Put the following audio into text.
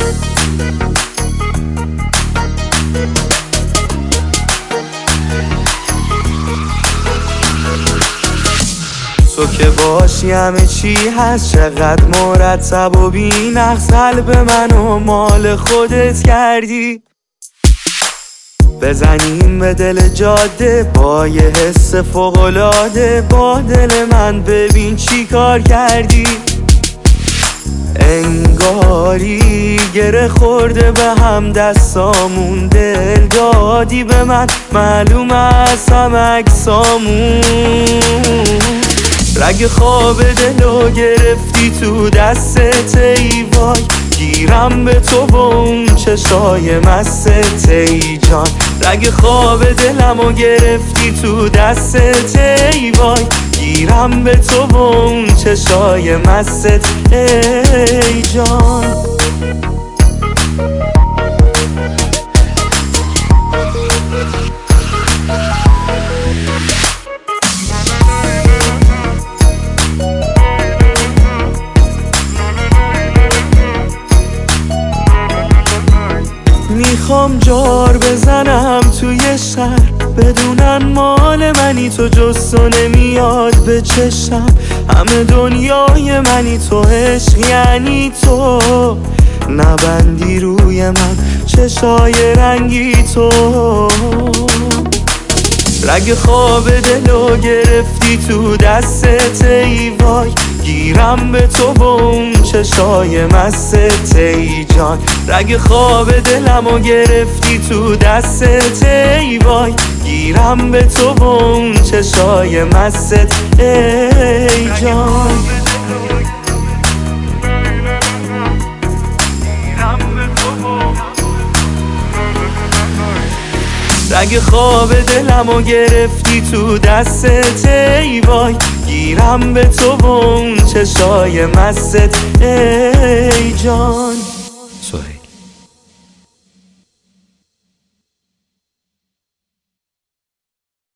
تو که باشی همه چی هست، چقدر مرتب و بی نقص قلب منو مال خودت کردی. بزنیم به دل جاده با یه حس فوق‌العاده، با دل من ببین چی کار کردی. انگاری گره خورده به هم دستامون، دل دادی به من معلومه از هم اجسامون. رگ خواب دلو گرفتی تو دستت ای وای، گیرم به تو با اون چشای مستت ای جان. رگ خواب دلمو گرفتی تو دستت ای وای، گیرم به تو با اون چشای مستت ای جان. میخوام جار بزنم توی شهر، بدونن مال منی تو، جز تو نمیاد به چشم. همه دنیای منی تو، عشق یعنی تو، نبندی روی من چشای رنگی تو. رگ خواب دلو گرفتی تو دستت ای وای، گیرم به تو با اون چشای مستت ای جان. رگ خواب دلمو گرفتی تو دستت ای وای، گیرم به تو با اون چشای مستت ای جان. رگ خواب دلمو گرفتی تو دستت ای وای، گیرم به تو با اون چشای مستت ای جان.